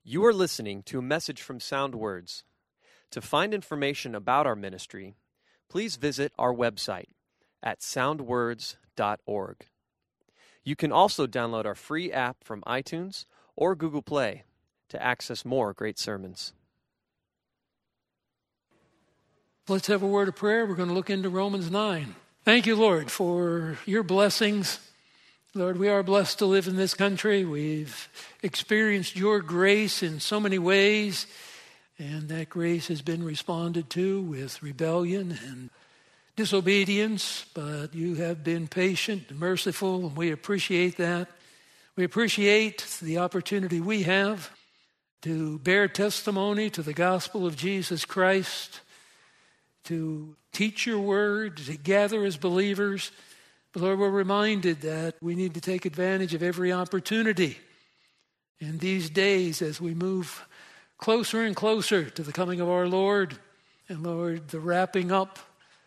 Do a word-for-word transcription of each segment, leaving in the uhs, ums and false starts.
You are listening to a message from Sound Words. To find information about our ministry, please visit our website at sound words dot org. You can also download our free app from iTunes or Google Play to access more great sermons. Let's have a word of prayer. We're going to look into Romans nine. Thank you, Lord, for your blessings. Lord, we are blessed to live in this country. We've experienced your grace in so many ways, and that grace has been responded to with rebellion and disobedience, but you have been patient and merciful, and we appreciate that. We appreciate the opportunity we have to bear testimony to the gospel of Jesus Christ, to teach your word, to gather as believers. But Lord, we're reminded that we need to take advantage of every opportunity in these days as we move closer and closer to the coming of our Lord. And Lord, the wrapping up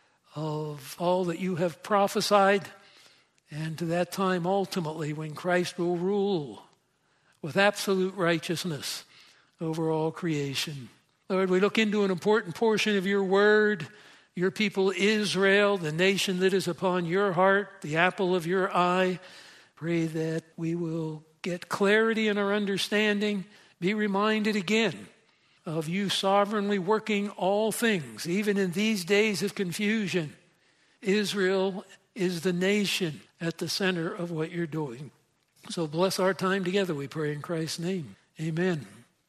of all that you have prophesied, and to that time ultimately when Christ will rule with absolute righteousness over all creation. Lord, we look into an important portion of your word, your people Israel, the nation that is upon your heart, the apple of your eye. Pray that we will get clarity in our understanding, be reminded again of you sovereignly working all things, even in these days of confusion. Israel is the nation at the center of what you're doing. So bless our time together, we pray in Christ's name. Amen.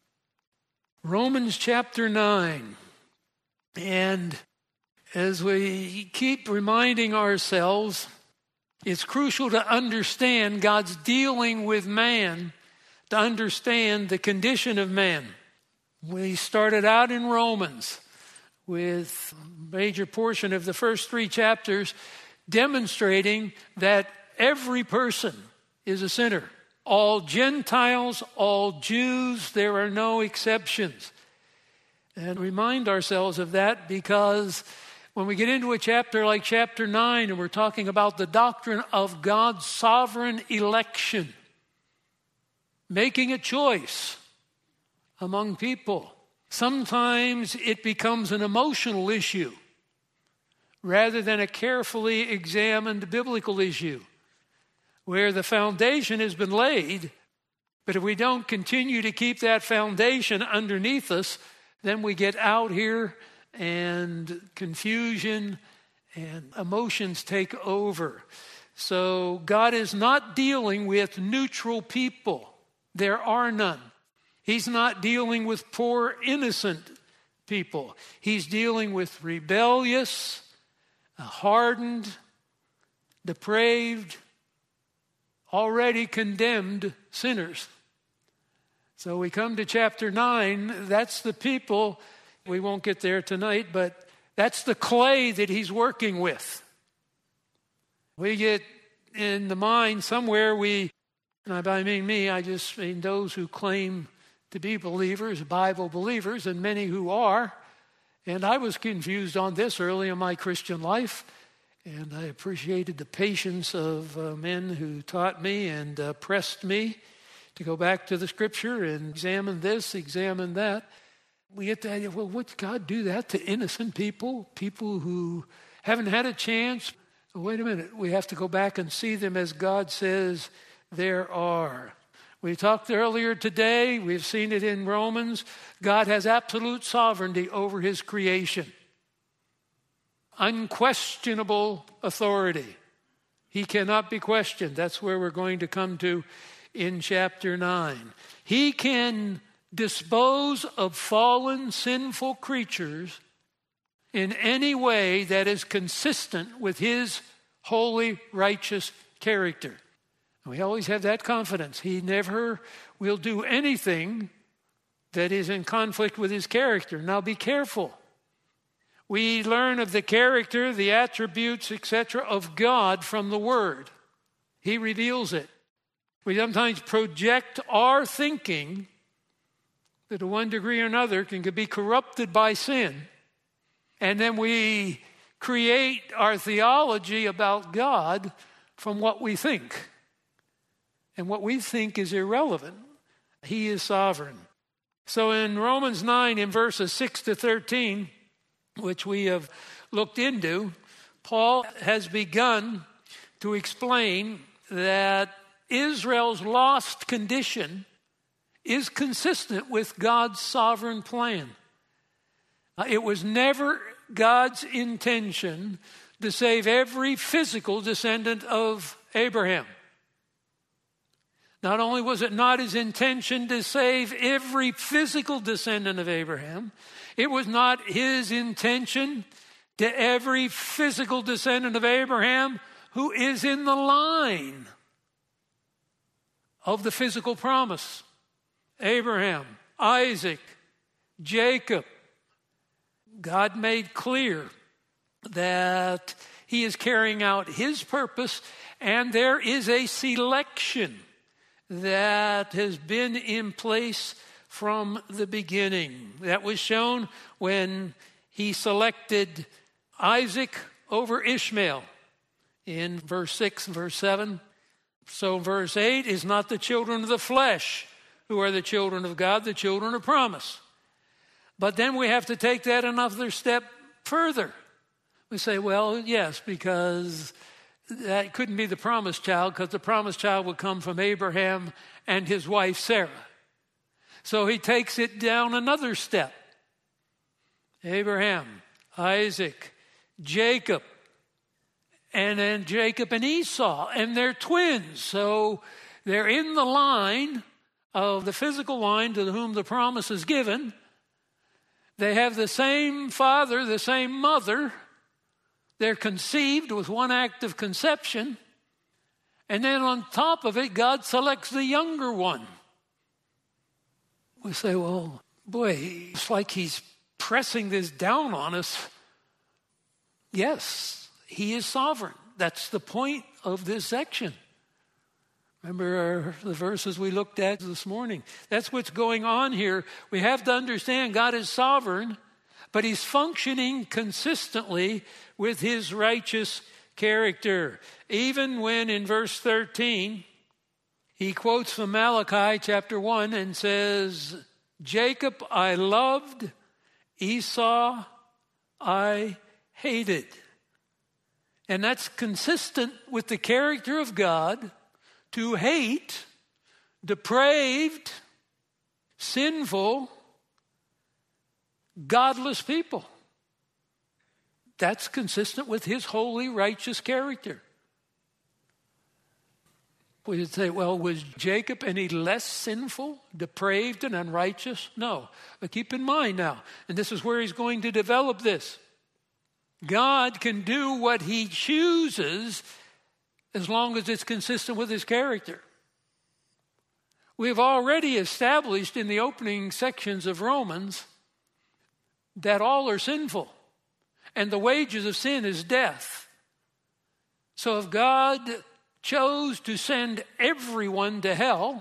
Romans chapter nine. And as we keep reminding ourselves, it's crucial to understand God's dealing with man, to understand the condition of man. We started out in Romans with a major portion of the first three chapters demonstrating that every person is a sinner. All Gentiles, all Jews, there are no exceptions. And remind ourselves of that because when we get into a chapter like chapter nine and we're talking about the doctrine of God's sovereign election, making a choice among people, sometimes it becomes an emotional issue rather than a carefully examined biblical issue where the foundation has been laid, but if we don't continue to keep that foundation underneath us, then we get out here and confusion and emotions take over. So God is not dealing with neutral people. There are none. He's not dealing with poor, innocent people. He's dealing with rebellious, hardened, depraved, already condemned sinners. So we come to chapter nine. That's the people. We won't get there tonight, but that's the clay that he's working with. We get in the mind somewhere, we, and I mean me, I just mean those who claim to be believers, Bible believers, and many who are. And I was confused on this early in my Christian life, and I appreciated the patience of uh, men who taught me and uh, pressed me to go back to the scripture and examine this, examine that. We get the idea, well, would God do that to innocent people, people who haven't had a chance? Wait a minute, we have to go back and see them as God says there are. We talked earlier today, we've seen it in Romans, God has absolute sovereignty over his creation. Unquestionable authority. He cannot be questioned. That's where we're going to come to in chapter nine. He can dispose of fallen, sinful creatures in any way that is consistent with his holy, righteous character. We always have that confidence. He never will do anything that is in conflict with his character. Now be careful. We learn of the character, the attributes, et cetera of God from the Word. He reveals it. We sometimes project our thinking that to one degree or another can be corrupted by sin. And then we create our theology about God from what we think. And what we think is irrelevant. He is sovereign. So in Romans nine, in verses six to thirteen, which we have looked into, Paul has begun to explain that Israel's lost condition is consistent with God's sovereign plan. Uh, it was never God's intention to save every physical descendant of Abraham. Not only was it not his intention to save every physical descendant of Abraham, it was not his intention to every physical descendant of Abraham who is in the line of the physical promise. Abraham, Isaac, Jacob. God made clear that he is carrying out his purpose, and there is a selection that has been in place from the beginning. That was shown when he selected Isaac over Ishmael in verse six and verse seven. So verse eight is not the children of the flesh who are the children of God, the children of promise. But then we have to take that another step further. We say, well, yes, because that couldn't be the promised child, because the promised child would come from Abraham and his wife Sarah. So he takes it down another step. Abraham, Isaac, Jacob, and then Jacob and Esau, and they're twins. So they're in the line of the physical line to whom the promise is given. They have the same father, the same mother. They're conceived with one act of conception. And then on top of it, God selects the younger one. We say, well, boy, it's like he's pressing this down on us. Yes, he is sovereign. That's the point of this section. Remember our, the verses we looked at this morning. That's what's going on here. We have to understand God is sovereign, but he's functioning consistently with his righteous character. Even when in verse thirteen, he quotes from Malachi chapter one and says, Jacob I loved, Esau I hated. And that's consistent with the character of God to hate depraved, sinful, godless people. That's consistent with his holy, righteous character. We would say, well, was Jacob any less sinful, depraved, and unrighteous? No. But keep in mind now, and this is where he's going to develop this. God can do what he chooses as long as it's consistent with his character. We've already established in the opening sections of Romans that all are sinful, and the wages of sin is death. So if God chose to send everyone to hell,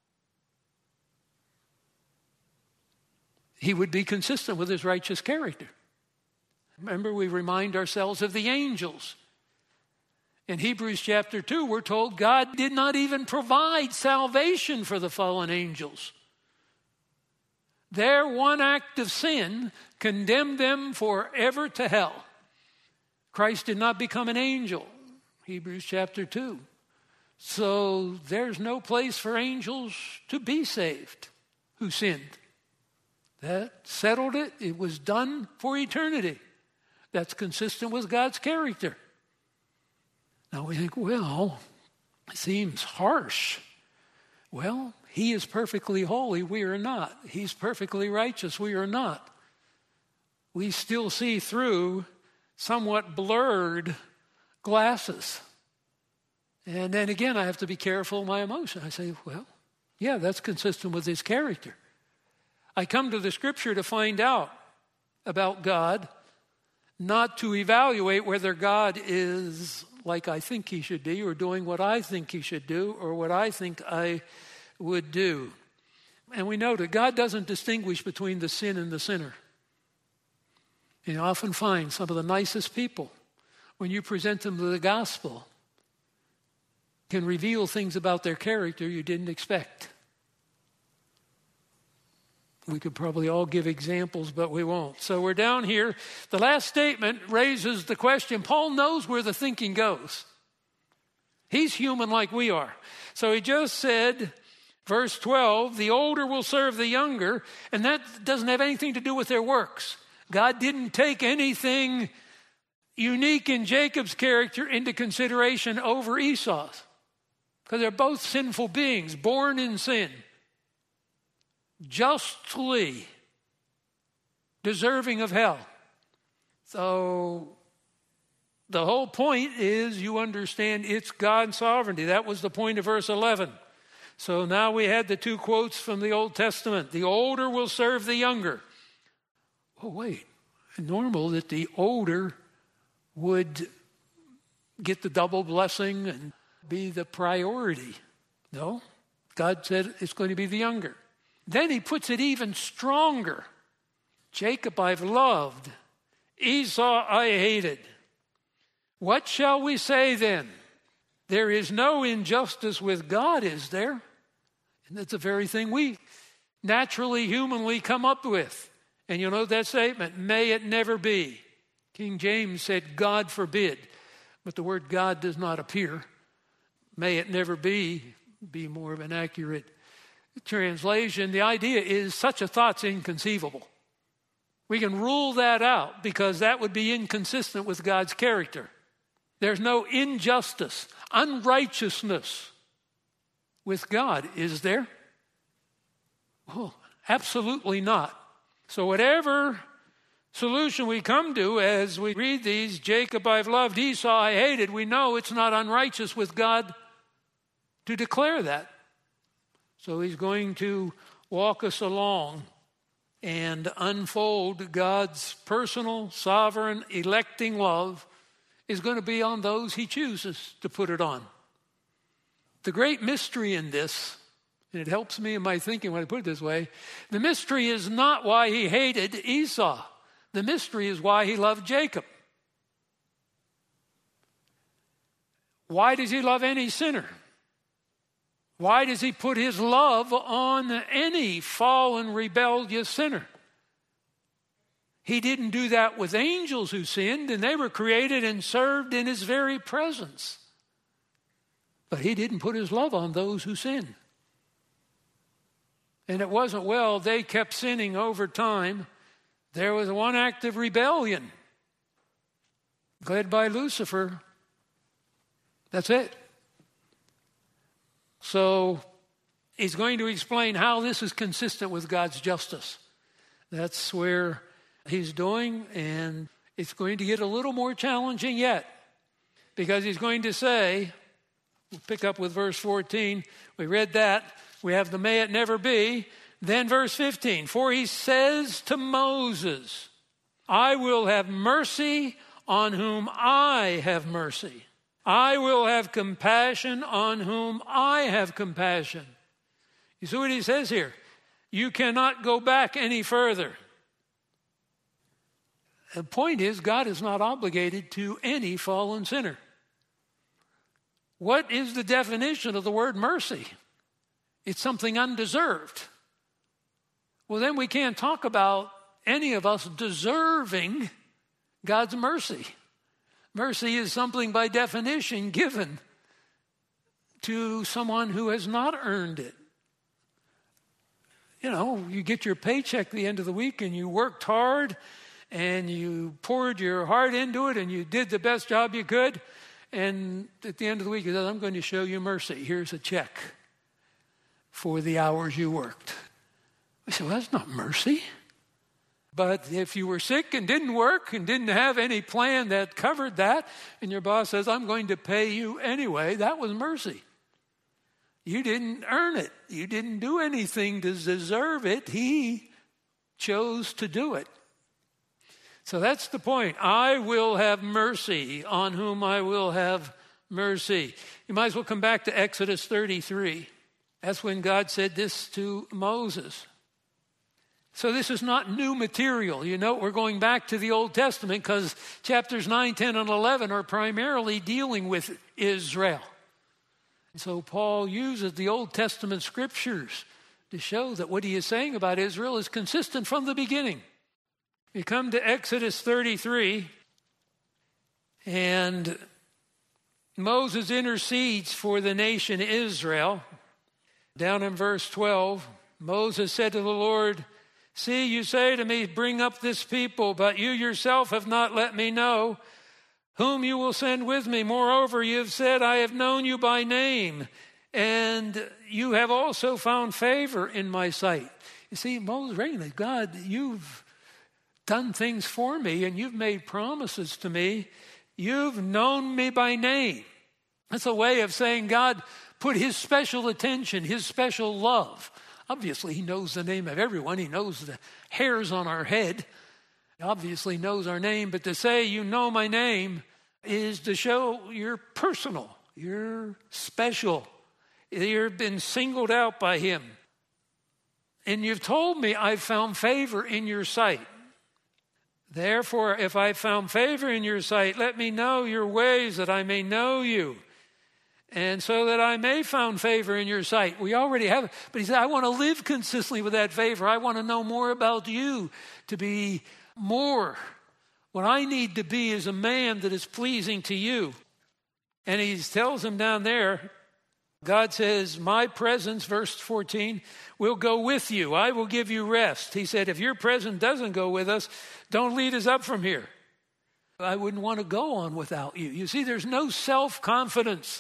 he would be consistent with his righteous character. Remember, we remind ourselves of the angels. In Hebrews chapter two, we're told God did not even provide salvation for the fallen angels. Their one act of sin condemned them forever to hell. Christ did not become an angel, Hebrews chapter two. So there's no place for angels to be saved who sinned. That settled it. It was done for eternity. That's consistent with God's character. Now we think, well, it seems harsh. Well, he is perfectly holy, we are not. He's perfectly righteous, we are not. We still see through somewhat blurred glasses. And then again, I have to be careful of my emotion. I say, well, yeah, that's consistent with his character. I come to the scripture to find out about God, not to evaluate whether God is like I think he should be, or doing what I think he should do, or what I think I would do. And we know that God doesn't distinguish between the sin and the sinner. You often find some of the nicest people, when you present them to the gospel, can reveal things about their character you didn't expect. We could probably all give examples, but we won't. So we're down here. The last statement raises the question. Paul knows where the thinking goes. He's human like we are. So he just said, verse twelve, the older will serve the younger, and that doesn't have anything to do with their works. God didn't take anything unique in Jacob's character into consideration over Esau's, because they're both sinful beings, born in sin, justly deserving of hell. So the whole point is you understand it's God's sovereignty. That was the point of verse eleven. So now we had the two quotes from the Old Testament. The older will serve the younger. Oh, wait. Normal that the older would get the double blessing and be the priority. No, God said it's going to be the younger. Then he puts it even stronger. Jacob I've loved, Esau I hated. What shall we say then? There is no injustice with God, is there? And that's the very thing we naturally, humanly come up with. And you know that statement, may it never be. King James said, God forbid. But the word God does not appear. May it never be, be more of an accurate translation. The idea is such a thought's inconceivable. We can rule that out because that would be inconsistent with God's character. There's no injustice, unrighteousness with God, is there? Oh, absolutely not. So whatever solution we come to as we read these, Jacob I've loved, Esau I hated, we know it's not unrighteous with God to declare that. So he's going to walk us along and unfold God's personal, sovereign, electing love is going to be on those he chooses to put it on. The great mystery in this, and it helps me in my thinking when I put it this way, the mystery is not why he hated Esau. The mystery is why he loved Jacob. Why does he love any sinner? Why does he put his love on any fallen, rebellious sinner? He didn't do that with angels who sinned, and they were created and served in his very presence. But he didn't put his love on those who sinned. And it wasn't, well, they kept sinning over time. There was one act of rebellion led by Lucifer. That's it. So he's going to explain how this is consistent with God's justice. That's where he's doing, and it's going to get a little more challenging yet, because he's going to say, we'll pick up with verse fourteen. We read that. We have the may it never be. Then verse fifteen, for he says to Moses, I will have mercy on whom I have mercy. I will have compassion on whom I have compassion. You see what he says here? You cannot go back any further. The point is, God is not obligated to any fallen sinner. What is the definition of the word mercy? It's something undeserved. Well, then we can't talk about any of us deserving God's mercy. Mercy is something by definition given to someone who has not earned it. You know, you get your paycheck at the end of the week and you worked hard and you poured your heart into it and you did the best job you could. And at the end of the week, he says, I'm going to show you mercy. Here's a check for the hours you worked. I said, well, that's not mercy. But if you were sick and didn't work and didn't have any plan that covered that, and your boss says, I'm going to pay you anyway, that was mercy. You didn't earn it. You didn't do anything to deserve it. He chose to do it. So that's the point. I will have mercy on whom I will have mercy. You might as well come back to Exodus thirty-three. That's when God said this to Moses. So this is not new material. You know, we're going back to the Old Testament because chapters nine, ten, and eleven are primarily dealing with Israel. So Paul uses the Old Testament scriptures to show that what he is saying about Israel is consistent from the beginning. You come to Exodus thirty-three, and Moses intercedes for the nation Israel. Down in verse twelve, Moses said to the Lord, "See, you say to me, bring up this people, but you yourself have not let me know whom you will send with me. Moreover, you have said, I have known you by name, and you have also found favor in my sight." You see, Moses recognized, God, you've done things for me, and you've made promises to me. You've known me by name. That's a way of saying God put his special attention, his special love. Obviously, he knows the name of everyone. He knows the hairs on our head. He obviously knows our name. But to say you know my name is to show you're personal. You're special. You've been singled out by him. And you've told me I've found favor in your sight. Therefore, if I found favor in your sight, let me know your ways that I may know you. And so that I may found favor in your sight. We already have it. But he said, I want to live consistently with that favor. I want to know more about you, to be more. What I need to be is a man that is pleasing to you. And he tells him down there, God says, my presence, verse fourteen, will go with you. I will give you rest. He said, if your presence doesn't go with us, don't lead us up from here. I wouldn't want to go on without you. You see, there's no self-confidence,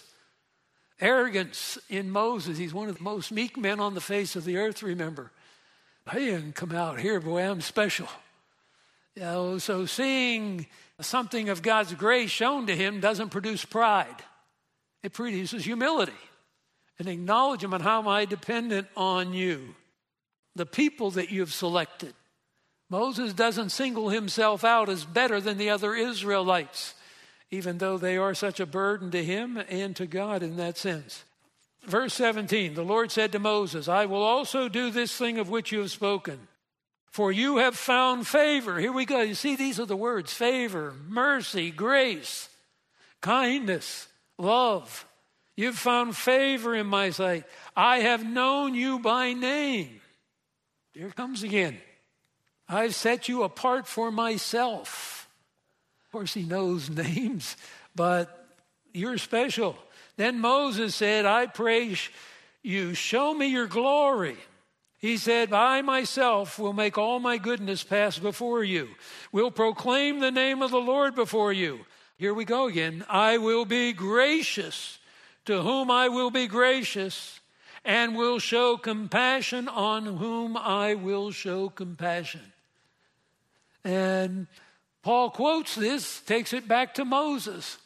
arrogance in Moses. He's one of the most meek men on the face of the earth, remember. I didn't come out here, boy, I'm special. You know, so seeing something of God's grace shown to him doesn't produce pride. It produces humility. An acknowledgement, how am I dependent on you? The people that you've selected. Moses doesn't single himself out as better than the other Israelites, even though they are such a burden to him and to God in that sense. Verse seventeen, the Lord said to Moses, I will also do this thing of which you have spoken, for you have found favor. Here we go. You see, these are the words: favor, mercy, grace, kindness, love. You've found favor in my sight. I have known you by name. Here it comes again. I've set you apart for myself. Of course, he knows names, but you're special. Then Moses said, I pray you, show me your glory. He said, I myself will make all my goodness pass before you. Will proclaim the name of the Lord before you. Here we go again. I will be gracious to whom I will be gracious, and will show compassion on whom I will show compassion. And Paul quotes this, takes it back to Moses.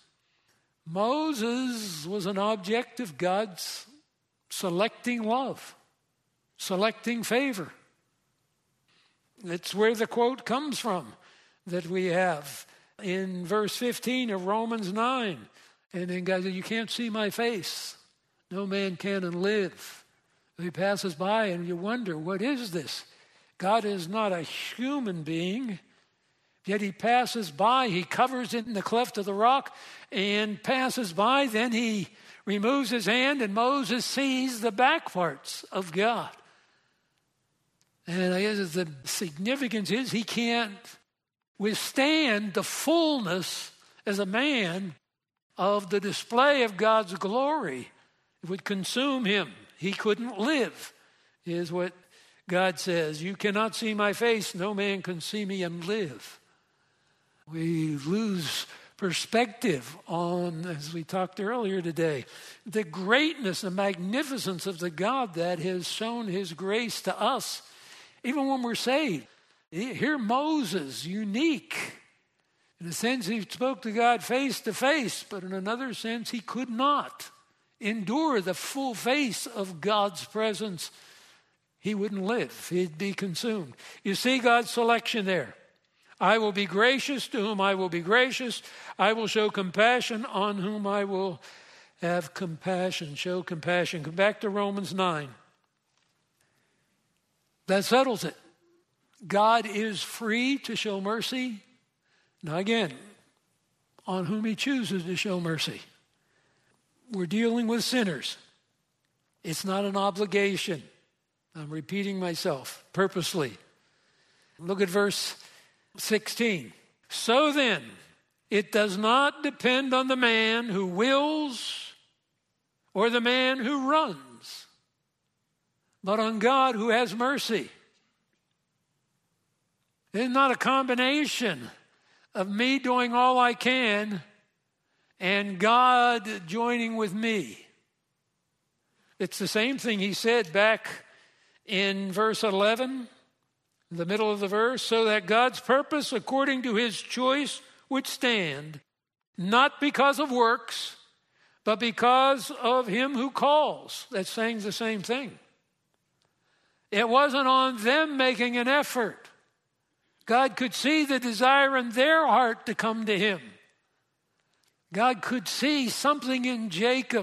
Moses was an object of God's selecting love, selecting favor. That's where the quote comes from that we have in verse fifteen of Romans nine. And then God said, you can't see my face. No man can and live. He passes by and you wonder, what is this? God is not a human being. Yet he passes by. He covers in the cleft of the rock and passes by. Then he removes his hand and Moses sees the back parts of God. And I guess the significance is he can't withstand the fullness as a man of the display of God's glory. It would consume him. He couldn't live, is what God says. You cannot see my face. No man can see me and live. We lose perspective on, as we talked earlier today, the greatness and magnificence of the God that has shown his grace to us, even when we're saved. Here Moses, unique. In a sense, he spoke to God face to face, but in another sense, he could not endure the full face of God's presence. He wouldn't live. He'd be consumed. You see God's selection there. I will be gracious to whom I will be gracious. I will show compassion on whom I will have compassion. Show compassion. Come back to Romans nine. That settles it. God is free to show mercy. Now again, on whom he chooses to show mercy. We're dealing with sinners. It's not an obligation. I'm repeating myself purposely. Look at verse sixteen. So then, it does not depend on the man who wills or the man who runs, but on God who has mercy. It's not a combination of me doing all I can and God joining with me. It's the same thing he said back in verse eleven, in the middle of the verse, so that God's purpose according to his choice would stand, not because of works, but because of him who calls. That's saying the same thing. It wasn't on them making an effort. God could see the desire in their heart to come to him. God could see something in Jacob.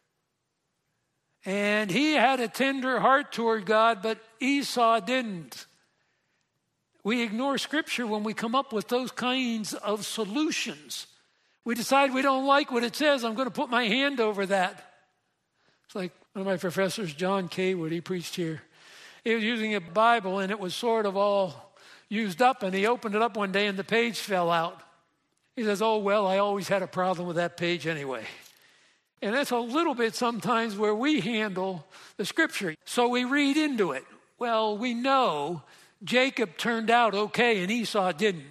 And he had a tender heart toward God, but Esau didn't. We ignore Scripture when we come up with those kinds of solutions. We decide we don't like what it says. I'm going to put my hand over that. It's like one of my professors, John Kaywood, he preached here. He was using a Bible, and it was sort of all used up, and he opened it up one day, and the page fell out. He says, oh, well, I always had a problem with that page anyway. And that's a little bit sometimes where we handle the Scripture. So we read into it. Well, we know Jacob turned out okay and Esau didn't.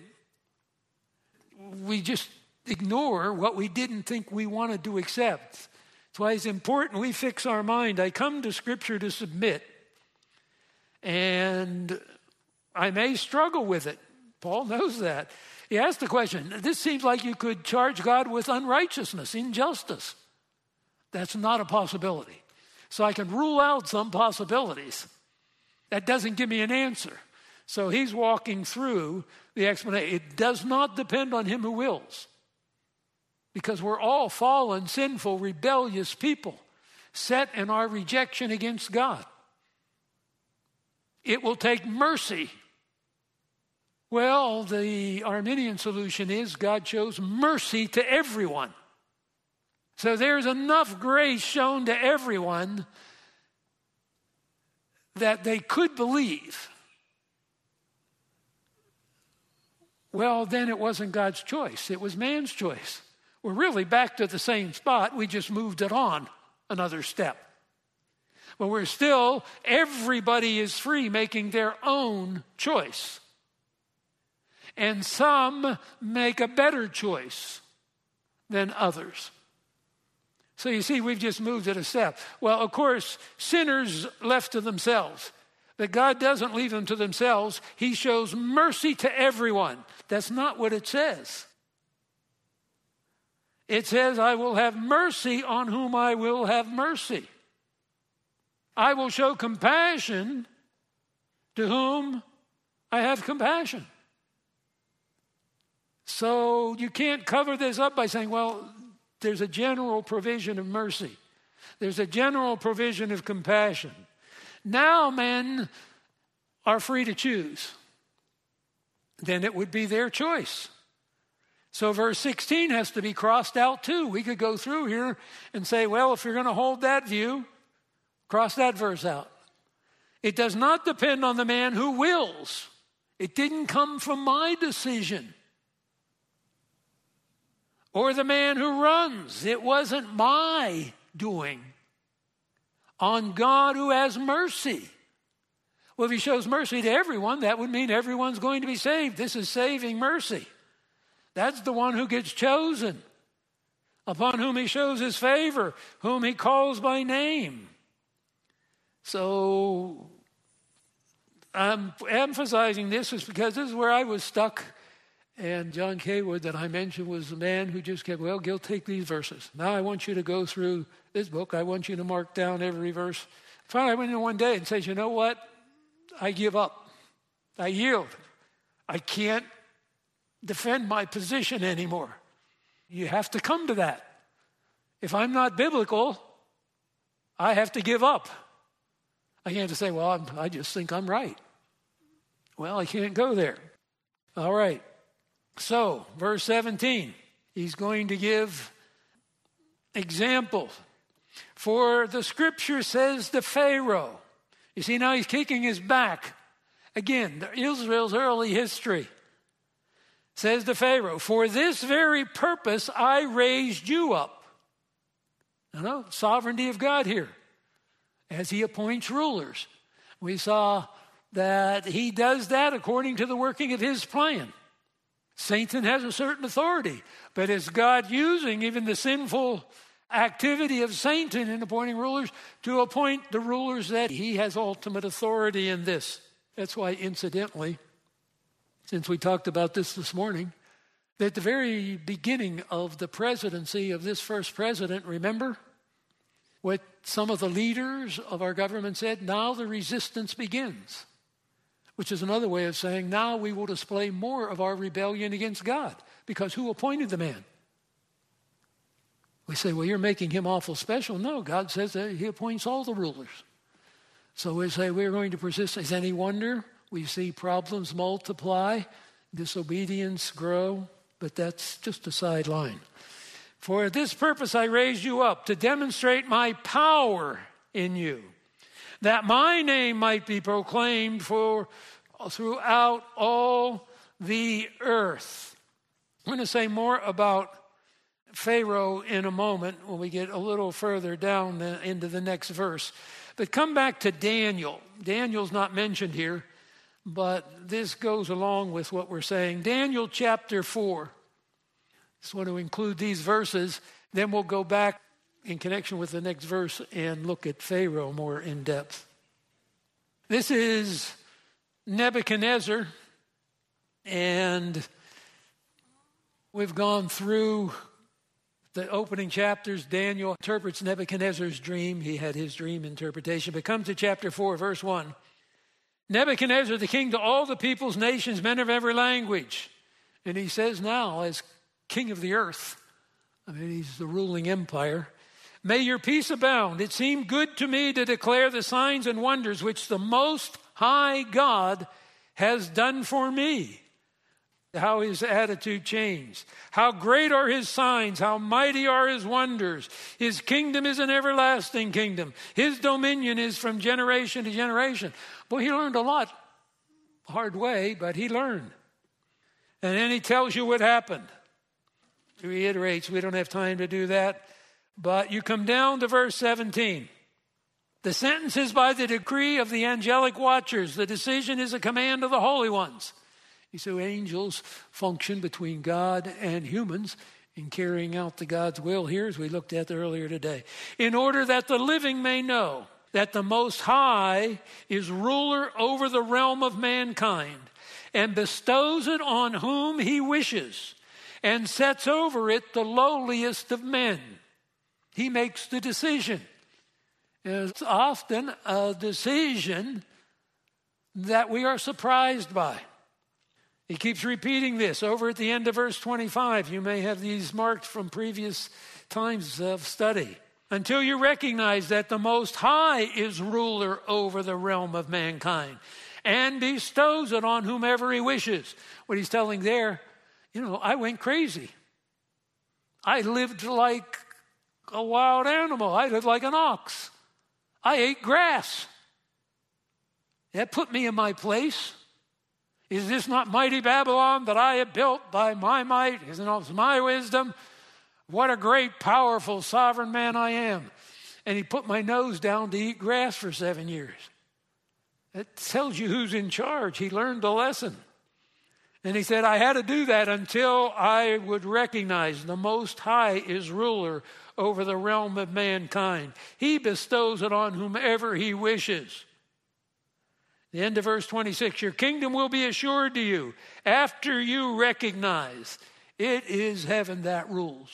We just ignore what we didn't think we wanted to accept. That's why it's important we fix our mind. I come to Scripture to submit, and I may struggle with it. Paul knows that. He asked the question, this seems like you could charge God with unrighteousness, injustice. That's not a possibility. So I can rule out some possibilities. That doesn't give me an answer. So he's walking through the explanation. It does not depend on him who wills. Because we're all fallen, sinful, rebellious people, set in our rejection against God. It will take mercy. Well, the Arminian solution is God shows mercy to everyone. So there's enough grace shown to everyone that they could believe. Well, then it wasn't God's choice. It was man's choice. We're really back to the same spot. We just moved it on another step. But we're still, everybody is free making their own choice. And some make a better choice than others. So you see, we've just moved it a step. Well, of course, sinners left to themselves. But God doesn't leave them to themselves. He shows mercy to everyone. That's not what it says. It says, I will have mercy on whom I will have mercy. I will show compassion to whom I have compassion. So you can't cover this up by saying, well, there's a general provision of mercy. There's a general provision of compassion. Now men are free to choose. Then it would be their choice. So verse sixteen has to be crossed out too. We could go through here and say, well, if you're going to hold that view, cross that verse out. It does not depend on the man who wills. It didn't come from my decision. Or the man who runs. It wasn't my doing. On God who has mercy. Well, if he shows mercy to everyone, that would mean everyone's going to be saved. This is saving mercy. That's the one who gets chosen, upon whom he shows his favor, whom he calls by name. So I'm emphasizing this is because this is where I was stuck. And John Kaywood that I mentioned was a man who just kept, well, Gil, take these verses. Now I want you to go through this book. I want you to mark down every verse. Finally, I went in one day and said, you know what? I give up. I yield. I can't defend my position anymore. You have to come to that. If I'm not biblical, I have to give up. I can't just say, well, I'm, I just think I'm right. Well, I can't go there. All right. So, verse seventeen, he's going to give examples. For the Scripture says to Pharaoh, You see, now he's kicking his back. Again, Israel's early history says to Pharaoh, for this very purpose I raised you up. You know, sovereignty of God here as he appoints rulers. We saw that he does that according to the working of his plan. Satan has a certain authority, but is God using even the sinful activity of Satan in appointing rulers to appoint the rulers that he has ultimate authority in this? That's why, incidentally, since we talked about this this morning, that at the very beginning of the presidency of this first president, remember what some of the leaders of our government said? Now the resistance begins, which is another way of saying now we will display more of our rebellion against God, because who appointed the man? We say, well, you're making him awful special. No, God says that he appoints all the rulers. So we say we're going to persist. Is any wonder we see problems multiply, disobedience grow? But that's just a sideline. For this purpose I raised you up, to demonstrate my power in you, that my name might be proclaimed for throughout all the earth. I'm going to say more about Pharaoh in a moment when we get a little further down the, into the next verse. But come back to Daniel. Daniel's not mentioned here, but this goes along with what we're saying. Daniel chapter four. Just want to include these verses. Then we'll go back in connection with the next verse and look at Pharaoh more in depth. This is Nebuchadnezzar, and we've gone through the opening chapters. Daniel interprets Nebuchadnezzar's dream. He had his dream interpretation. But come to chapter four, verse one. Nebuchadnezzar, the king to all the peoples, nations, men of every language. And he says now, as king of the earth, I mean, he's the ruling empire, may your peace abound. It seemed good to me to declare the signs and wonders which the Most High God has done for me. How his attitude changed. How great are his signs. How mighty are his wonders. His kingdom is an everlasting kingdom. His dominion is from generation to generation. Boy, he learned a lot. Hard way, but he learned. And then he tells you what happened. He reiterates, we don't have time to do that. But you come down to verse seventeen. The sentence is by the decree of the angelic watchers. The decision is a command of the holy ones. You see, angels function between God and humans in carrying out the God's will here, as we looked at earlier today. In order that the living may know that the Most High is ruler over the realm of mankind and bestows it on whom he wishes and sets over it the lowliest of men. He makes the decision. It's often a decision that we are surprised by. He keeps repeating this over at the end of verse twenty-five. You may have these marked from previous times of study. Until you recognize that the Most High is ruler over the realm of mankind and bestows it on whomever he wishes. What he's telling there, you know, I went crazy. I lived like a wild animal. I lived like an ox. I ate grass. That put me in my place. Is this not mighty Babylon that I have built by my might? Isn't it my wisdom? What a great, powerful, sovereign man I am. And he put my nose down to eat grass for seven years. It tells you who's in charge. He learned the lesson. And he said, I had to do that until I would recognize the Most High is ruler over the realm of mankind. He bestows it on whomever he wishes. The end of verse twenty-six, your kingdom will be assured to you after you recognize it is heaven that rules.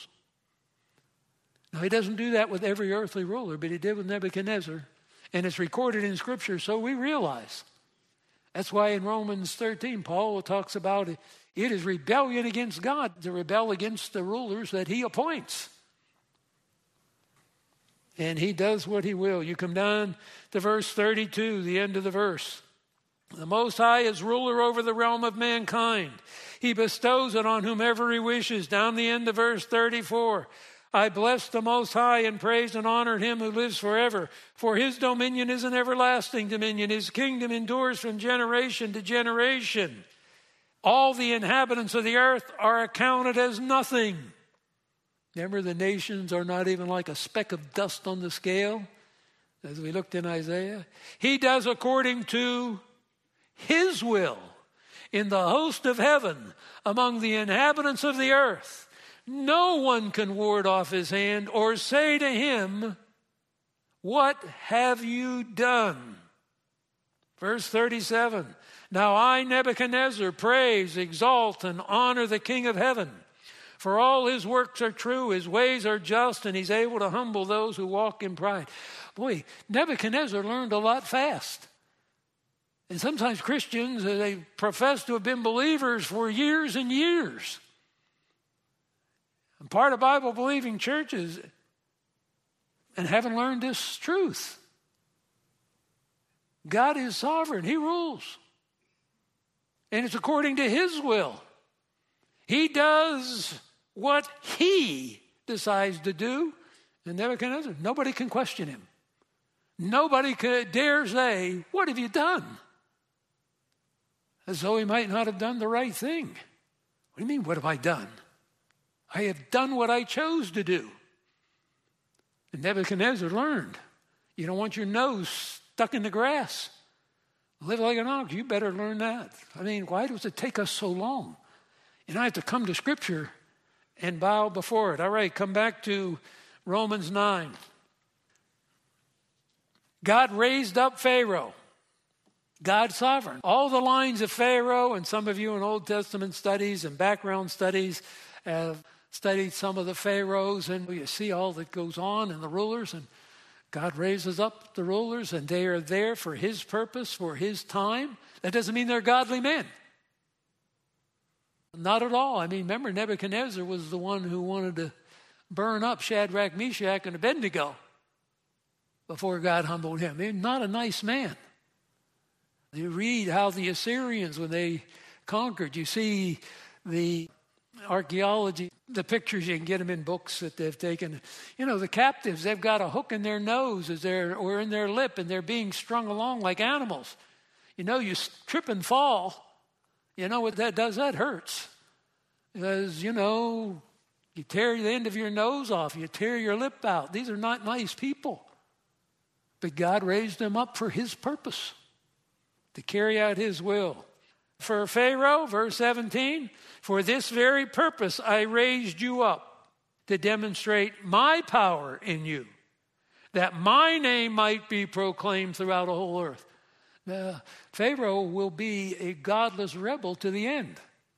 Now, he doesn't do that with every earthly ruler, but he did with Nebuchadnezzar. And it's recorded in Scripture, so we realize. That's why in Romans thirteen, Paul talks about it. It is rebellion against God to rebel against the rulers that he appoints. And he does what he will. You come down to verse thirty-two, the end of the verse. The Most High is ruler over the realm of mankind. He bestows it on whomever he wishes. Down the end of verse thirty-four. I bless the Most High and praise and honor him who lives forever. For his dominion is an everlasting dominion. His kingdom endures from generation to generation. All the inhabitants of the earth are accounted as nothing. Remember, the nations are not even like a speck of dust on the scale, as we looked in Isaiah. He does according to his will in the host of heaven among the inhabitants of the earth. No one can ward off his hand or say to him, what have you done? Verse thirty-seven. Now I, Nebuchadnezzar, praise, exalt, and honor the King of heaven. For all his works are true, his ways are just, and he's able to humble those who walk in pride. Boy, Nebuchadnezzar learned a lot fast. And sometimes Christians, they profess to have been believers for years and years. And part of Bible-believing churches and haven't learned this truth. God is sovereign. He rules. And it's according to his will. He does what he decides to do. And Nebuchadnezzar, nobody can question him. Nobody could dare say, what have you done? As though he might not have done the right thing. What do you mean, what have I done? I have done what I chose to do. And Nebuchadnezzar learned, you don't want your nose stuck in the grass. Live like an ox. You better learn that. I mean, why does it take us so long? And I have to come to Scripture and bow before it. All right, come back to Romans nine. God raised up Pharaoh. God sovereign. All the lines of Pharaoh, and some of you in Old Testament studies and background studies have studied some of the pharaohs, and you see all that goes on in the rulers, and God raises up the rulers, and they are there for his purpose, for his time. That doesn't mean they're godly men. Not at all. I mean, remember, Nebuchadnezzar was the one who wanted to burn up Shadrach, Meshach, and Abednego before God humbled him. He's not a nice man. You read how the Assyrians, when they conquered, you see the archaeology, the pictures, you can get them in books that they've taken. You know, the captives, they've got a hook in their nose as they're, or in their lip, and they're being strung along like animals. You know, you trip and fall. You know what that does? That hurts. Because, you know, you tear the end of your nose off. You tear your lip out. These are not nice people. But God raised them up for his purpose, to carry out his will. For Pharaoh, verse seventeen, for this very purpose I raised you up, to demonstrate my power in you, that my name might be proclaimed throughout the whole earth. Now, Pharaoh will be a godless rebel to the end.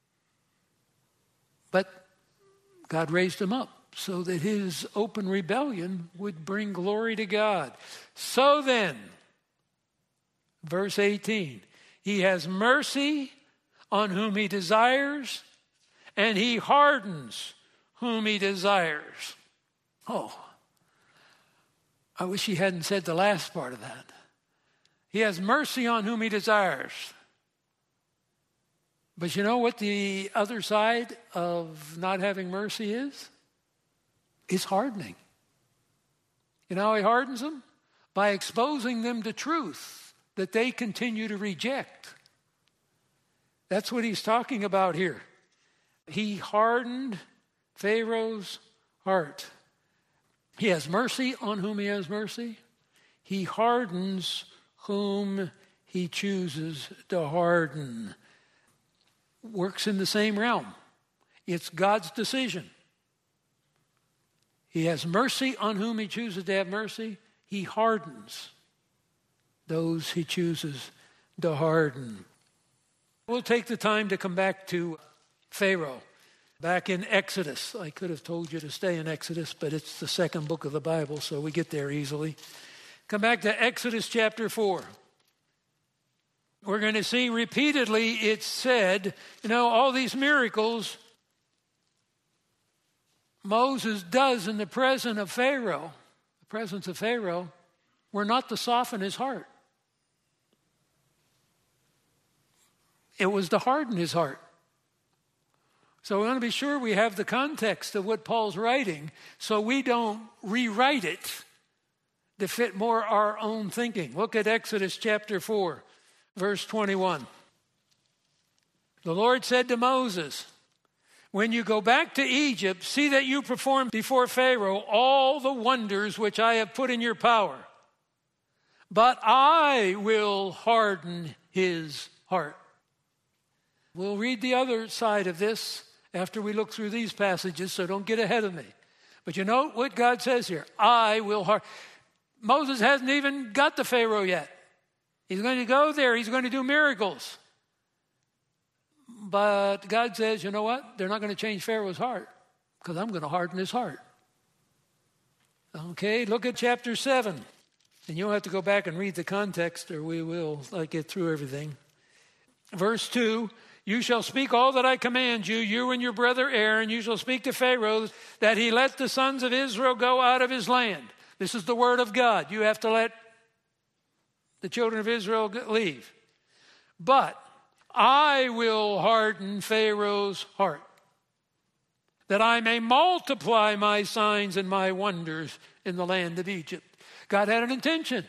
But God raised him up so that his open rebellion would bring glory to God. So then, verse eighteen, he has mercy on whom he desires, and he hardens whom he desires. Oh, I wish he hadn't said the last part of that. He has mercy on whom he desires. But you know what the other side of not having mercy is? It's hardening. You know how he hardens them? By exposing them to truth that they continue to reject. That's what he's talking about here. He hardened Pharaoh's heart. He has mercy on whom he has mercy. He hardens whom he chooses to harden. Works in the same realm. It's God's decision. He has mercy on whom he chooses to have mercy. He hardens those he chooses to harden. We'll take the time to come back to Pharaoh. Back in Exodus. I could have told you to stay in Exodus, but it's the second book of the Bible, so we get there easily. Come back to Exodus chapter four. We're going to see repeatedly it's said, you know, all these miracles Moses does in the presence of Pharaoh, the presence of Pharaoh, were not to soften his heart. It was to harden his heart. So we want to be sure we have the context of what Paul's writing so we don't rewrite it to fit more our own thinking. Look at Exodus chapter four, verse twenty-one. The Lord said to Moses, when you go back to Egypt, see that you perform before Pharaoh all the wonders which I have put in your power. But I will harden his heart. We'll read the other side of this after we look through these passages, so don't get ahead of me. But you know what God says here? I will harden. Moses hasn't even got to Pharaoh yet. He's going to go there. He's going to do miracles. But God says, you know what? They're not going to change Pharaoh's heart because I'm going to harden his heart. Okay, look at chapter seven. And you'll have to go back and read the context or we will like, get through everything. Verse two, you shall speak all that I command you, you and your brother Aaron. You shall speak to Pharaoh that he let the sons of Israel go out of his land. This is the word of God. You have to let the children of Israel leave. But I will harden Pharaoh's heart, that I may multiply my signs and my wonders in the land of Egypt. God had an intention.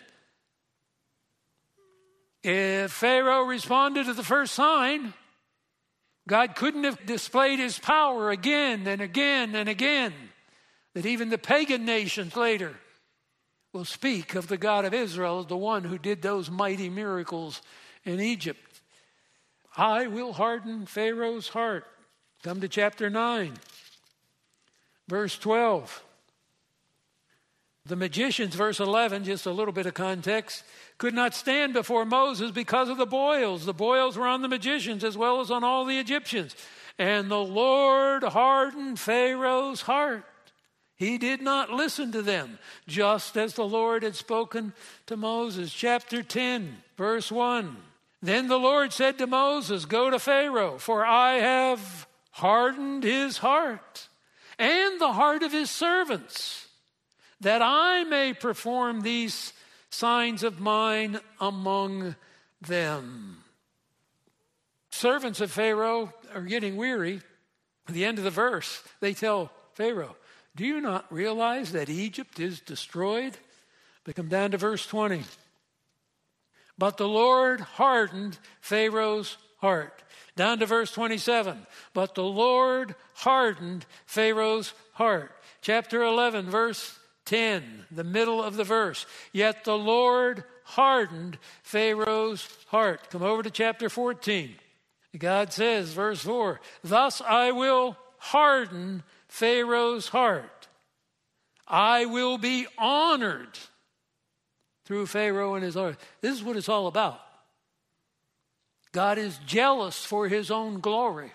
If Pharaoh responded to the first sign, God couldn't have displayed his power again and again and again, that even the pagan nations later will speak of the God of Israel as the one who did those mighty miracles in Egypt. I will harden Pharaoh's heart. Come to chapter nine, verse twelve. The magicians, verse eleven, just a little bit of context, could not stand before Moses because of the boils. The boils were on the magicians as well as on all the Egyptians. And the Lord hardened Pharaoh's heart. He did not listen to them, just as the Lord had spoken to Moses. Chapter ten, verse one. Then the Lord said to Moses, go to Pharaoh, for I have hardened his heart and the heart of his servants, that I may perform these signs of mine among them. Servants of Pharaoh are getting weary. At the end of the verse, they tell Pharaoh, do you not realize that Egypt is destroyed? They come down to verse twenty. But the Lord hardened Pharaoh's heart. Down to verse twenty-seven. But the Lord hardened Pharaoh's heart. Chapter eleven, verse ten, the middle of the verse. Yet the Lord hardened Pharaoh's heart. Come over to chapter fourteen. God says, verse four, thus I will harden Pharaoh's heart. I will be honored through Pharaoh and his heart. This is what it's all about. God is jealous for his own glory.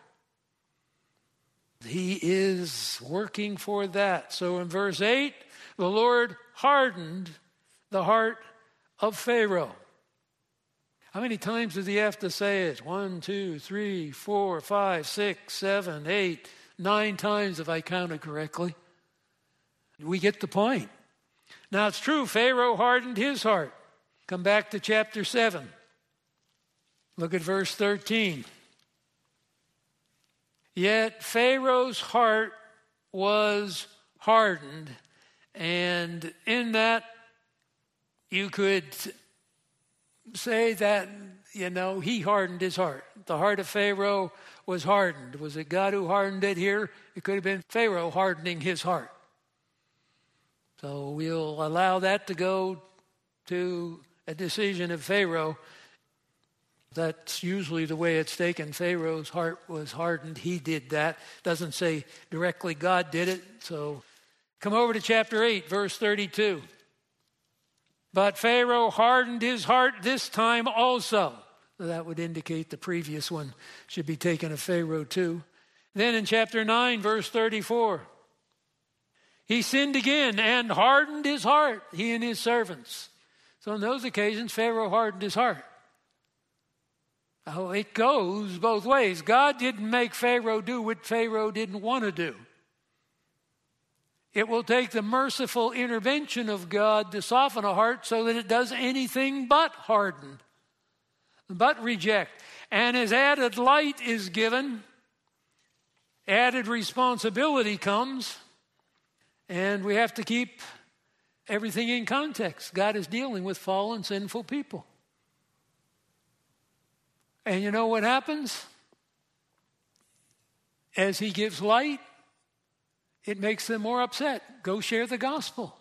He is working for that. So in verse eight, the Lord hardened the heart of Pharaoh. How many times does he have to say it? One, two, three, four, five, six, seven, eight, nine times if I counted correctly. We get the point. Now it's true, Pharaoh hardened his heart. Come back to chapter seven. Look at verse thirteen. Yet Pharaoh's heart was hardened, and in that you could say that, you know, he hardened his heart. The heart of Pharaoh was hardened. Was it God who hardened it here? It could have been Pharaoh hardening his heart. So we'll allow that to go to a decision of Pharaoh. That's usually the way it's taken. Pharaoh's heart was hardened. He did that. Doesn't say directly God did it. So come over to chapter eight, verse thirty-two. But Pharaoh hardened his heart this time also. So that would indicate the previous one should be taken of Pharaoh too. Then in chapter nine, verse thirty-four. He sinned again and hardened his heart, he and his servants. So on those occasions, Pharaoh hardened his heart. Oh, it goes both ways. God didn't make Pharaoh do what Pharaoh didn't want to do. It will take the merciful intervention of God to soften a heart so that it does anything but harden, but reject. And as added light is given, added responsibility comes, and we have to keep everything in context. God is dealing with fallen, sinful people. And you know what happens? As he gives light, it makes them more upset. Go share the gospel.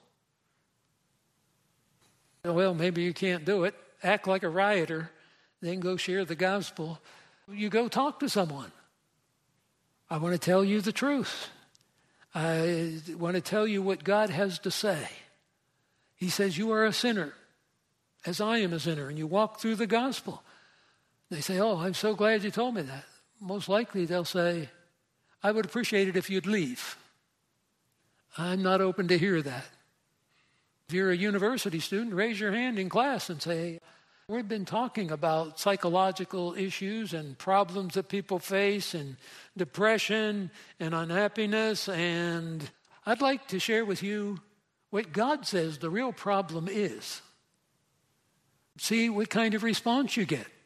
Well, maybe you can't do it. Act like a rioter, then go share the gospel. You go talk to someone. I want to tell you the truth. I want to tell you what God has to say. He says, you are a sinner, as I am a sinner, and you walk through the gospel. They say, oh, I'm so glad you told me that. Most likely they'll say, I would appreciate it if you'd leave. I'm not open to hear that. If you're a university student, raise your hand in class and say, we've been talking about psychological issues and problems that people face and depression and unhappiness, and I'd like to share with you what God says the real problem is. See what kind of response you get.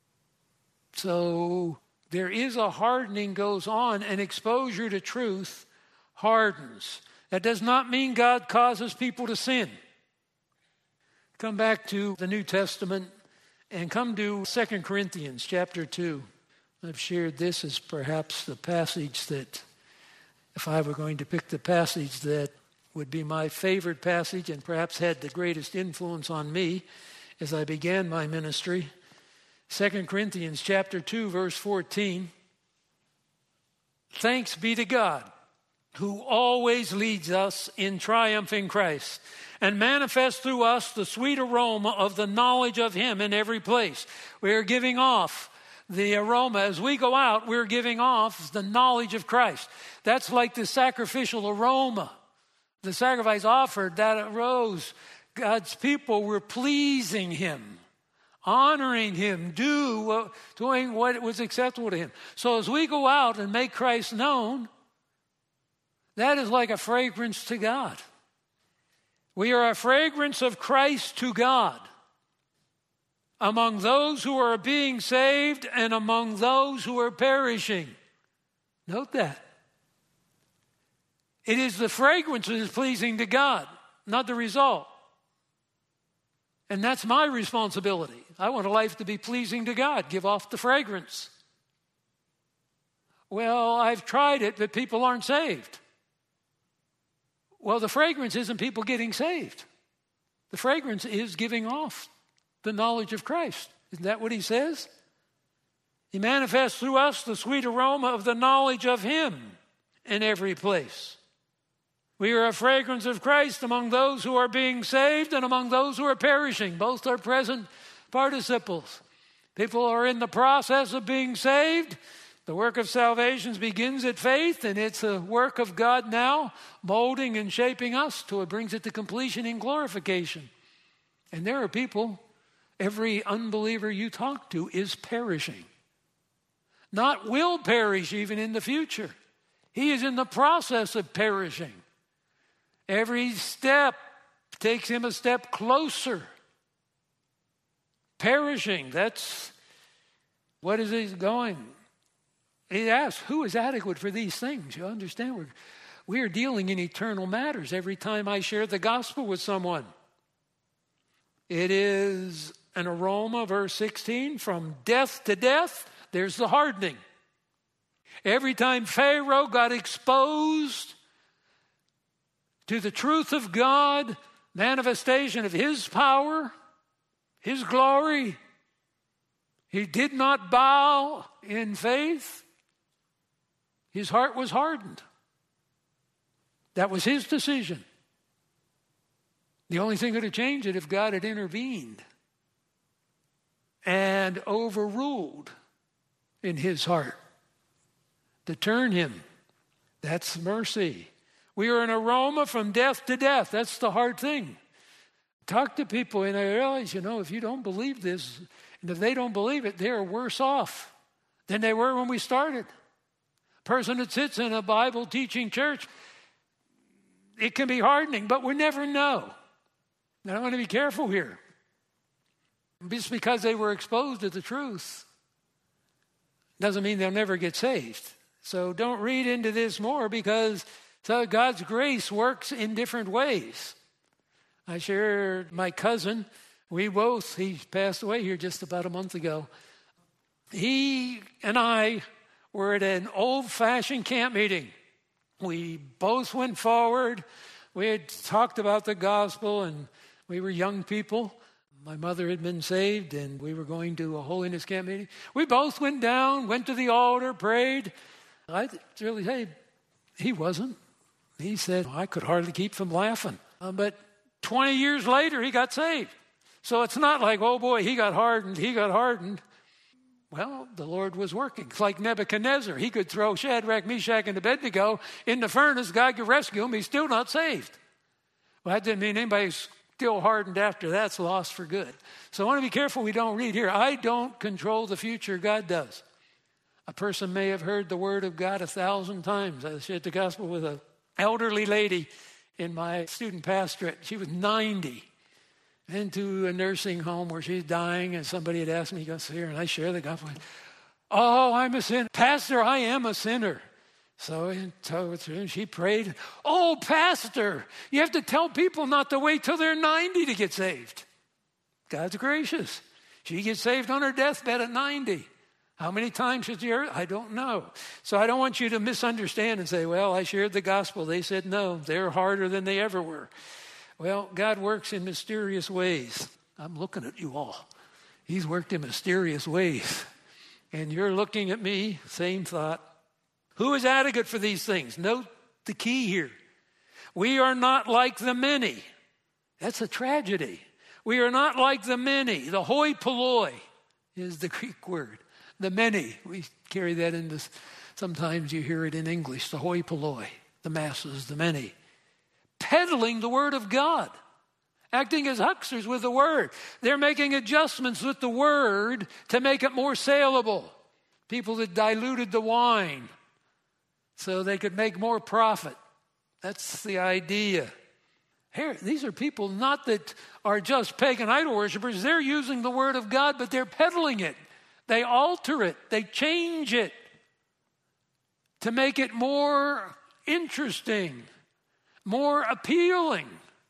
So there is a hardening goes on, and exposure to truth hardens. That does not mean God causes people to sin. Come back to the New Testament and come to Second Corinthians chapter two. I've shared this as perhaps the passage that, if I were going to pick the passage that would be my favorite passage and perhaps had the greatest influence on me as I began my ministry. Second Corinthians chapter two, verse fourteen. Thanks be to God, who always leads us in triumph in Christ, and manifests through us the sweet aroma of the knowledge of him in every place. We are giving off the aroma. As we go out, we're giving off the knowledge of Christ. That's like the sacrificial aroma. The sacrifice offered, that arose. God's people were pleasing him, honoring him, do, doing what was acceptable to him. So as we go out and make Christ known, that is like a fragrance to God. We are a fragrance of Christ to God among those who are being saved and among those who are perishing. Note that. It is the fragrance that is pleasing to God, not the result. And that's my responsibility. I want a life to be pleasing to God. Give off the fragrance. Well, I've tried it, but people aren't saved. Well, the fragrance isn't people getting saved. The fragrance is giving off the knowledge of Christ. Isn't that what he says? He manifests through us the sweet aroma of the knowledge of him in every place. We are a fragrance of Christ among those who are being saved and among those who are perishing. Both are present participles. People are in the process of being saved. The work of salvation begins at faith, and it's a work of God now, molding and shaping us till it brings it to completion in glorification. And there are people, every unbeliever you talk to is perishing. Not will perish even in the future. He is in the process of perishing. Every step takes him a step closer. Perishing, that's what is he going? He asks, who is adequate for these things? You understand? We're, we are dealing in eternal matters every time I share the gospel with someone. It is an aroma, verse sixteen, from death to death, there's the hardening. Every time Pharaoh got exposed to the truth of God, manifestation of his power, his glory, he did not bow in faith. His heart was hardened. That was his decision. The only thing that would change it if God had intervened and overruled in his heart to turn him. That's mercy. We are an aroma from death to death. That's the hard thing. Talk to people and I realize, you know, if you don't believe this, and if they don't believe it, they're worse off than they were when we started. Person that sits in a Bible teaching church, it can be hardening, but we never know. And I want to be careful here. Just because they were exposed to the truth doesn't mean they'll never get saved. So don't read into this more, because so God's grace works in different ways. I shared my cousin. We both, he passed away here just about a month ago. He and I were at an old-fashioned camp meeting. We both went forward. We had talked about the gospel, and we were young people. My mother had been saved, and we were going to a holiness camp meeting. We both went down, went to the altar, prayed. I really say he wasn't. He said, I could hardly keep from laughing. Uh, but twenty years later, he got saved. So it's not like, oh boy, he got hardened, he got hardened. Well, the Lord was working. It's like Nebuchadnezzar. He could throw Shadrach, Meshach, and Abednego in the furnace. God could rescue him. He's still not saved. Well, that didn't mean anybody's still hardened after that's lost for good. So I want to be careful we don't read here. I don't control the future. God does. A person may have heard the word of God a thousand times. I shared the gospel with an elderly lady in my student pastorate. She was ninety. Into a nursing home where she's dying, and somebody had asked me to go here, and I share the gospel. Oh, I'm a sinner. Pastor, I am a sinner. So she prayed, oh, Pastor, you have to tell people not to wait till they're ninety to get saved. God's gracious. She gets saved on her deathbed at ninety. How many times has she heard? I don't know. So I don't want you to misunderstand and say, well, I shared the gospel. They said no. They're harder than they ever were. Well, God works in mysterious ways. I'm looking at you all. He's worked in mysterious ways. And you're looking at me, same thought. Who is adequate for these things? Note the key here. We are not like the many. That's a tragedy. We are not like the many. The hoi polloi is the Greek word. The many. We carry that into, sometimes you hear it in English, the hoi polloi, the masses, the many. Peddling the word of God, acting as hucksters with the word. They're making adjustments with the word to make it more saleable. People that diluted the wine so they could make more profit. That's the idea. Here, these are people not that are just pagan idol worshipers. They're using the word of God, but they're peddling it. They alter it. They change it to make it more interesting, more appealing.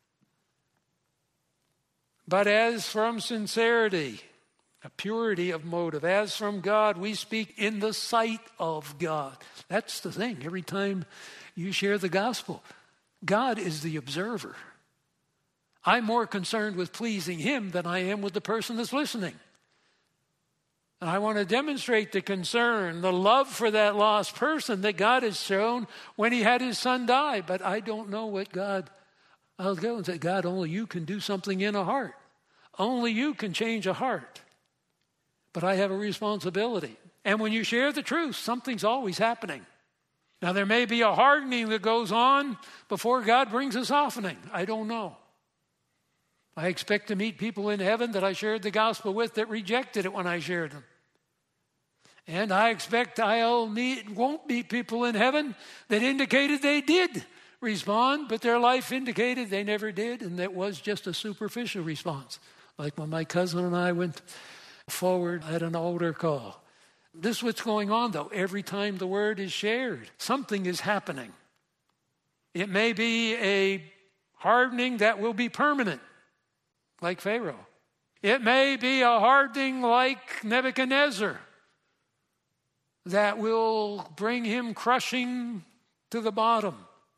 But as from sincerity, a purity of motive, as from God, we speak in the sight of God. That's the thing. Every time you share the gospel, God is the observer. I'm more concerned with pleasing him than I am with the person that's listening. And I want to demonstrate the concern, the love for that lost person that God has shown when he had his son die. But I don't know what God, I'll go and say, God, only you can do something in a heart. Only you can change a heart. But I have a responsibility. And when you share the truth, something's always happening. Now, there may be a hardening that goes on before God brings a softening. I don't know. I expect to meet people in heaven that I shared the gospel with that rejected it when I shared them. And I expect I'll meet, won't meet people in heaven that indicated they did respond, but their life indicated they never did, and that was just a superficial response. Like when my cousin and I went forward at an altar call. This is what's going on, though. Every time the word is shared, something is happening. It may be a hardening that will be permanent, like Pharaoh. It may be a hardening like Nebuchadnezzar that will bring him crushing to the bottom.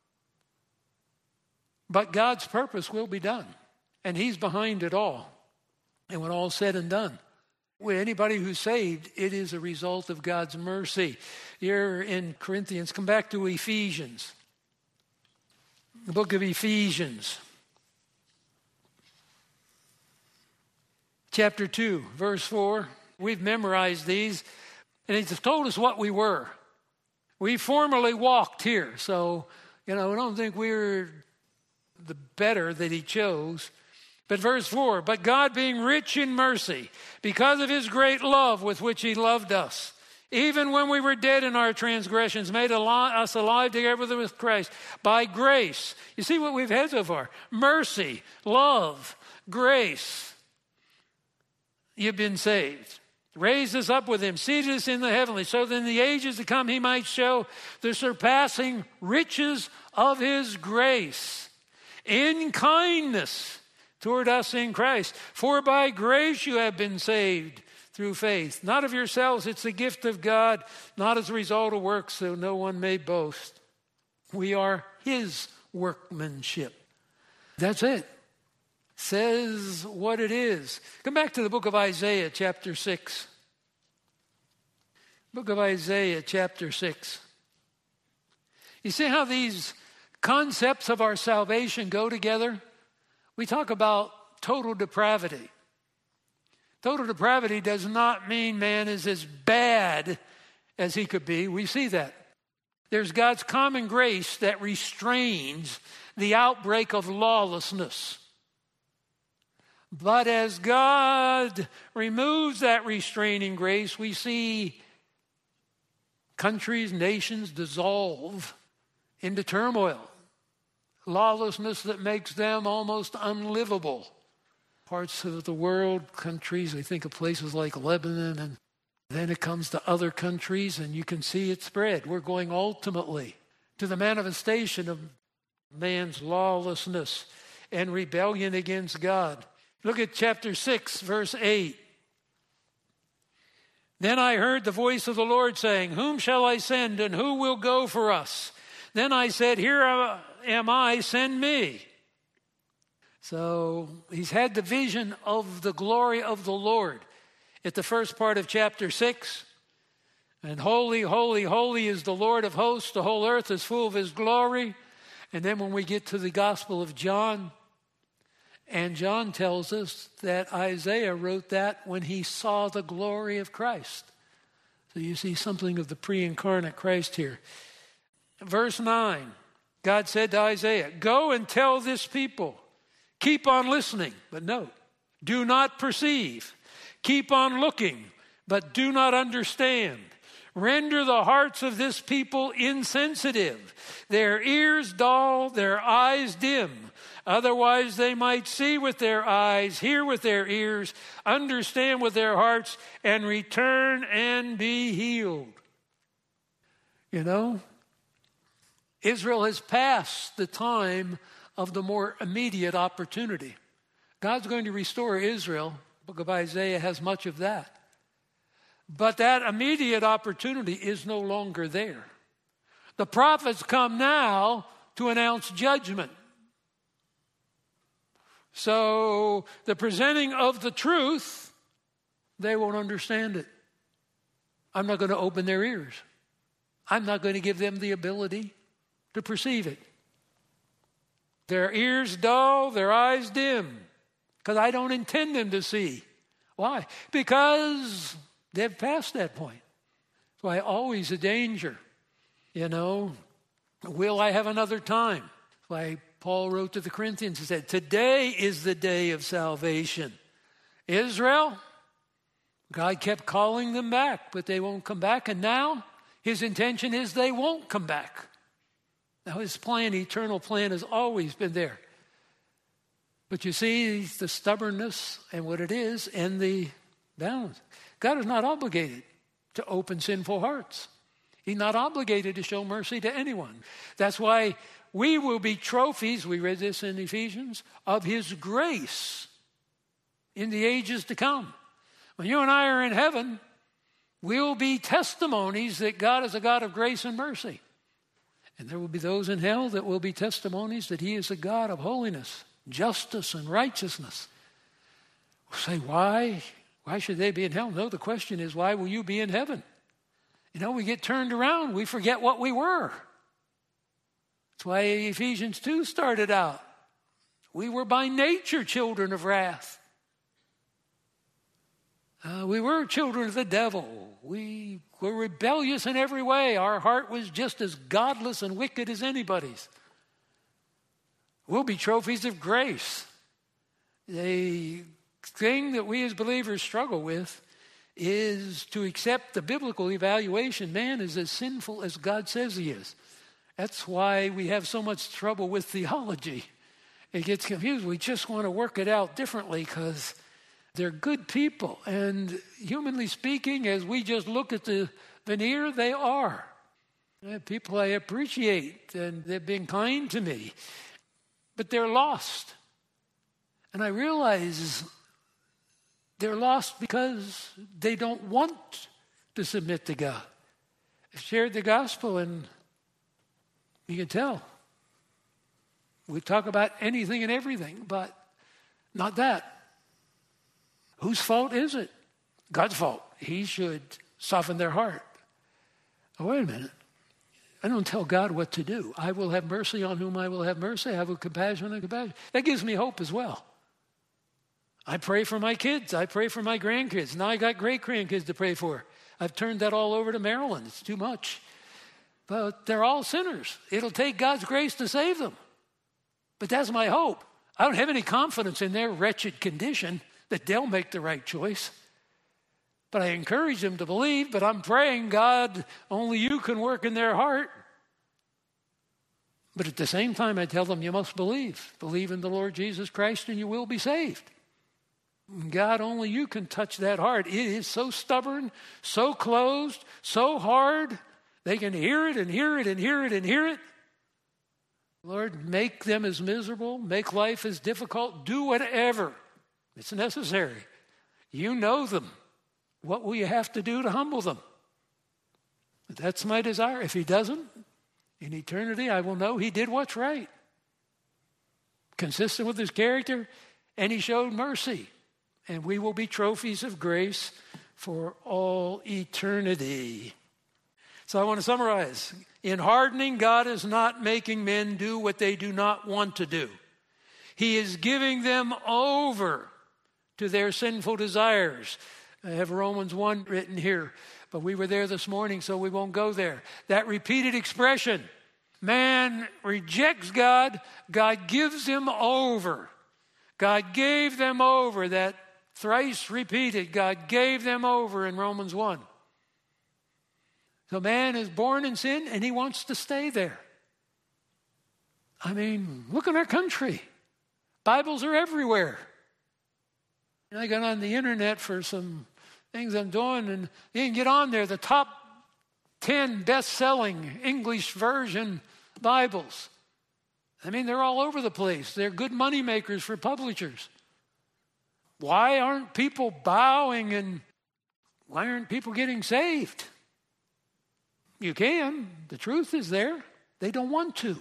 But God's purpose will be done, and he's behind it all. And when all's said and done, with anybody who's saved, it is a result of God's mercy. You're in Corinthians. Come back to Ephesians. The book of Ephesians. Chapter two, verse four. We've memorized these. And he's told us what we were. We formerly walked here. So, you know, I don't think we're the better that he chose. But verse four, but God being rich in mercy, because of his great love with which he loved us, even when we were dead in our transgressions, made us alive together with Christ. By grace, you see what we've had so far? Mercy, love, grace. You've been saved. raised us up with him, seated us in the heavenly, so that in the ages to come he might show the surpassing riches of his grace in kindness toward us in Christ. For by grace you have been saved through faith, not of yourselves, it's the gift of God, not as a result of works, so no one may boast. We are his workmanship. That's it. Says what it is. Come back to the book of Isaiah, chapter six. Book of Isaiah, chapter six. You see how these concepts of our salvation go together? We talk about total depravity. Total depravity does not mean man is as bad as he could be. We see that. There's God's common grace that restrains the outbreak of lawlessness. But as God removes that restraining grace, we see countries, nations dissolve into turmoil. Lawlessness that makes them almost unlivable. Parts of the world, countries, I think of places like Lebanon, and then it comes to other countries, and you can see it spread. We're going ultimately to the manifestation of man's lawlessness and rebellion against God. Look at chapter six, verse eight. Then I heard the voice of the Lord saying, whom shall I send, and who will go for us? Then I said, here am I, send me. So he's had the vision of the glory of the Lord at the first part of chapter six. And holy, holy, holy is the Lord of hosts. The whole earth is full of his glory. And then when we get to the Gospel of John, and John tells us that Isaiah wrote that when he saw the glory of Christ. So you see something of the pre-incarnate Christ here. Verse nine, God said to Isaiah, go and tell this people, keep on listening, but note, do not perceive. Keep on looking, but do not understand. Render the hearts of this people insensitive, their ears dull, their eyes dim. Otherwise they might see with their eyes, hear with their ears, understand with their hearts, and return and be healed. You know, Israel has passed the time of the more immediate opportunity. God's going to restore Israel. The book of Isaiah has much of that. But that immediate opportunity is no longer there. The prophets come now to announce judgment. So the presenting of the truth, they won't understand it. I'm not going to open their ears. I'm not going to give them the ability to perceive it. Their ears dull, their eyes dim, because I don't intend them to see. Why? Because they've passed that point. That's why always a danger. You know, will I have another time? That's why Paul wrote to the Corinthians and said, today is the day of salvation. Israel, God kept calling them back, but they won't come back. And now his intention is they won't come back. Now his plan, eternal plan, has always been there. But you see the stubbornness and what it is and the balance. God is not obligated to open sinful hearts. He's not obligated to show mercy to anyone. That's why we will be trophies, we read this in Ephesians, of his grace in the ages to come. When you and I are in heaven, we'll be testimonies that God is a God of grace and mercy. And there will be those in hell that will be testimonies that he is a God of holiness, justice, and righteousness. We'll say, why? Why should they be in hell? No, the question is, why will you be in heaven? You know, we get turned around. We forget what we were. That's why Ephesians two started out. We were by nature children of wrath. Uh, we were children of the devil. We were rebellious in every way. Our heart was just as godless and wicked as anybody's. We'll be trophies of grace. The thing that we as believers struggle with is to accept the biblical evaluation. Man is as sinful as God says he is. That's why we have so much trouble with theology. It gets confused. We just want to work it out differently because They're good people. And humanly speaking, as we just look at the veneer, they are. They're people I appreciate, and they've been kind to me. But they're lost. And I realize they're lost because they don't want to submit to God. I've shared the gospel, and you can tell. We talk about anything and everything, but not that. Whose fault is it? God's fault. He should soften their heart. Oh, wait a minute. I don't tell God what to do. I will have mercy on whom I will have mercy. I have compassion on compassion. That gives me hope as well. I pray for my kids. I pray for my grandkids. Now I got great grandkids to pray for. I've turned that all over to Maryland. It's too much. But they're all sinners. It'll take God's grace to save them. But that's my hope. I don't have any confidence in their wretched condition that they'll make the right choice. But I encourage them to believe, but I'm praying, God, only you can work in their heart. But at the same time, I tell them, you must believe. Believe in the Lord Jesus Christ and you will be saved. God, only you can touch that heart. It is so stubborn, so closed, so hard. They can hear it and hear it and hear it and hear it. Lord, make them as miserable, make life as difficult, do whatever. It's necessary. You know them. What will you have to do to humble them? That's my desire. If he doesn't, in eternity, I will know he did what's right. Consistent with his character, and he showed mercy. And we will be trophies of grace for all eternity. So I want to summarize. In hardening, God is not making men do what they do not want to do. He is giving them over to their sinful desires. I have Romans one written here, but we were there this morning, so we won't go there. That repeated expression, man rejects God, God gives him over. God gave them over, that thrice repeated, God gave them over in Romans one. So man is born in sin and he wants to stay there. I mean, look at our country. Bibles are everywhere. And I got on the internet for some things I'm doing, and you can get on there, the top ten best-selling English version Bibles. I mean, they're all over the place. They're good money makers for publishers. Why aren't people bowing, and why aren't people getting saved? You can. The truth is there. They don't want to.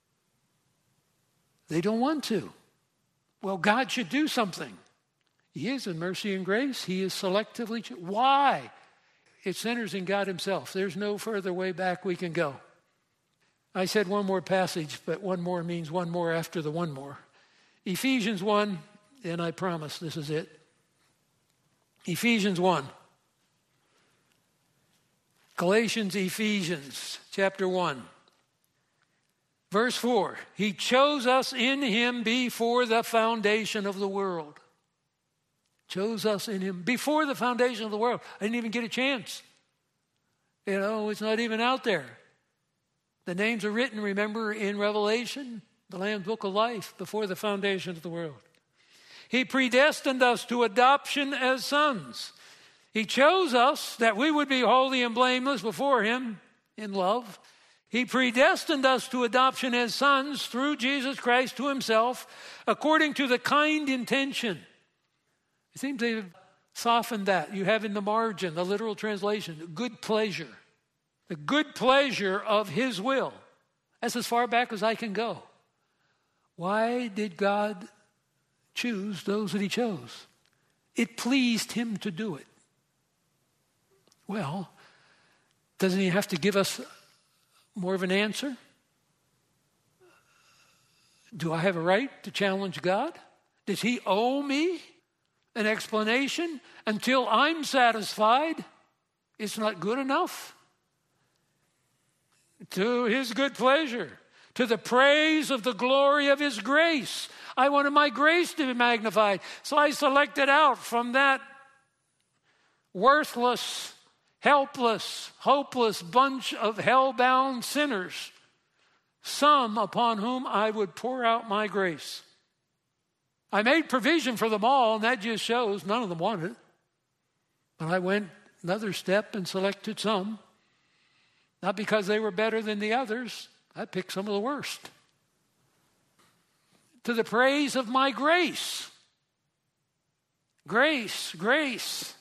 They don't want to. Well, God should do something. He is in mercy and grace. He is selectively. Cho- Why? It centers in God himself. There's no further way back we can go. I said one more passage, but one more means one more after the one more. Ephesians one, and I promise this is it. Ephesians one. Galatians, Ephesians, chapter one. Verse four. He chose us in him before the foundation of the world. Chose us in him before the foundation of the world. I didn't even get a chance. You know, it's not even out there. The names are written, remember, in Revelation, the Lamb's Book of Life, before the foundation of the world. He predestined us to adoption as sons. He chose us that we would be holy and blameless before him in love. He predestined us to adoption as sons through Jesus Christ to himself, according to the kind intention. It seems they've softened that. You have in the margin, the literal translation, good pleasure. The good pleasure of his will. That's as far back as I can go. Why did God choose those that he chose? It pleased him to do it. Well, doesn't he have to give us more of an answer? Do I have a right to challenge God? Does he owe me an explanation until I'm satisfied? It's not good enough. To his good pleasure, to the praise of the glory of his grace. I wanted my grace to be magnified. So I selected out from that worthless, helpless, hopeless bunch of hell-bound sinners some upon whom I would pour out my grace. I made provision for them all, and that just shows none of them wanted it. But I went another step and selected some. Not because they were better than the others. I picked some of the worst. To the praise of my grace. Grace, grace.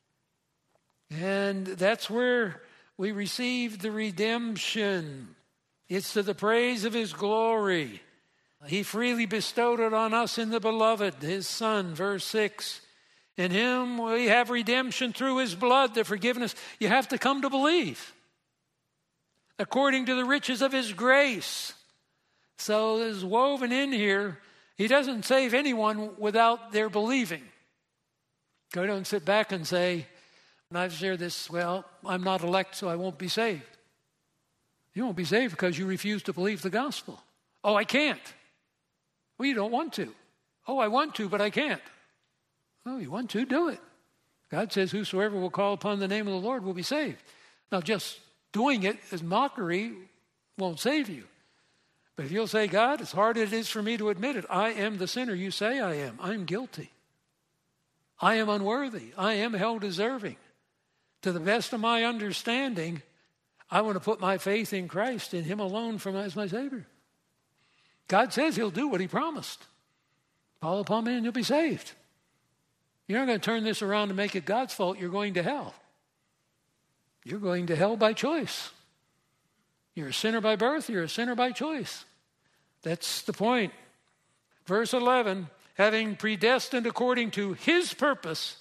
And that's where we received the redemption. It's to the praise of his glory. He freely bestowed it on us in the beloved, his Son, verse six. In him we have redemption through his blood, the forgiveness. You have to come to believe. According to the riches of his grace. So it's woven in here. He doesn't save anyone without their believing. Go don't sit back and say, and I've shared this, well, I'm not elect, so I won't be saved. You won't be saved because you refuse to believe the gospel. Oh, I can't. Well, you don't want to. Oh, I want to, but I can't. Oh, you want to, do it. God says, whosoever will call upon the name of the Lord will be saved. Now, just doing it as mockery won't save you. But if you'll say, God, as hard as it is for me to admit it, I am the sinner you say I am. I'm guilty. I am unworthy. I am hell deserving. To the best of my understanding, I want to put my faith in Christ, in him alone for my, as my Savior. God says he'll do what he promised. Call upon me and you'll be saved. You're not going to turn this around and make it God's fault. You're going to hell. You're going to hell by choice. You're a sinner by birth. You're a sinner by choice. That's the point. Verse eleven, having predestined according to his purpose,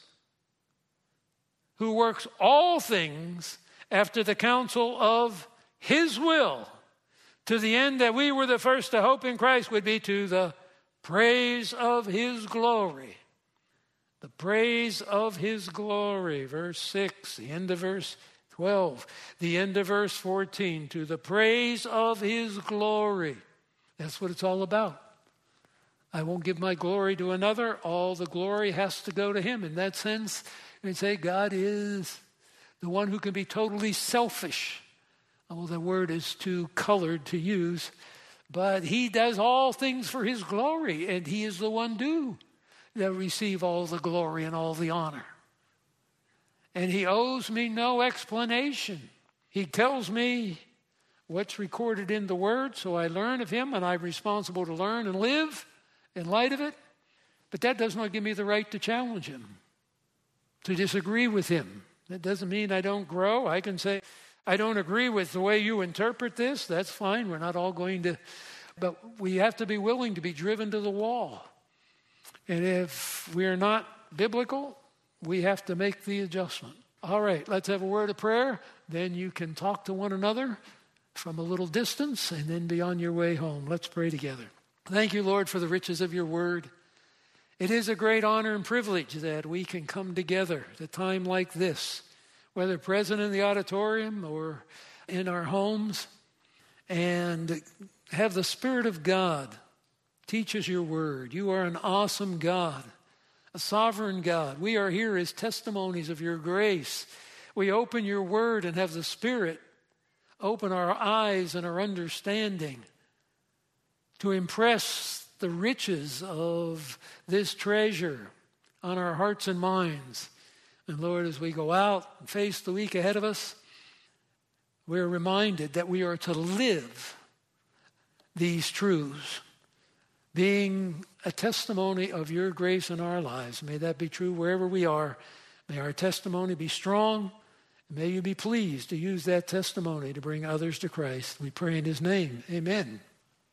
who works all things after the counsel of his will, to the end that we were the first to hope in Christ would be to the praise of his glory. The praise of his glory. Verse six, the end of verse twelve, the end of verse fourteen, to the praise of his glory. That's what it's all about. I won't give my glory to another. All the glory has to go to him. In that sense, we say God is the one who can be totally selfish. Oh, the word is too colored to use. But he does all things for his glory, and he is the one due that receive all the glory and all the honor. And he owes me no explanation. He tells me what's recorded in the word, so I learn of him, and I'm responsible to learn and live in light of it. But that does not give me the right to challenge him, to disagree with him. That doesn't mean I don't grow. I can say, I don't agree with the way you interpret this. That's fine. We're not all going to, but we have to be willing to be driven to the wall. And if we're not biblical, we have to make the adjustment. All right, let's have a word of prayer. Then you can talk to one another from a little distance and then be on your way home. Let's pray together. Thank you, Lord, for the riches of your word. It is a great honor and privilege that we can come together at a time like this, whether present in the auditorium or in our homes, and have the Spirit of God teach us your word. You are an awesome God, a sovereign God. We are here as testimonies of your grace. We open your word and have the Spirit open our eyes and our understanding to impress the riches of this treasure on our hearts and minds. And Lord, as we go out and face the week ahead of us, we're reminded that we are to live these truths, being a testimony of your grace in our lives. May that be true wherever we are. May our testimony be strong. May you be pleased to use that testimony to bring others to Christ. We pray in his name. Amen.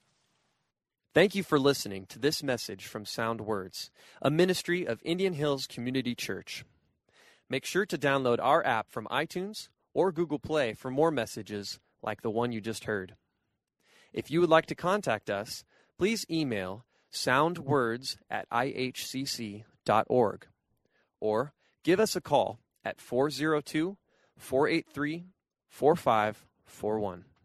Thank you for listening to this message from Sound Words, a ministry of Indian Hills Community Church. Make sure to download our app from iTunes or Google Play for more messages like the one you just heard. If you would like to contact us, please email soundwords at i h c c dot org or give us a call at four oh two, four eight three, four five four one.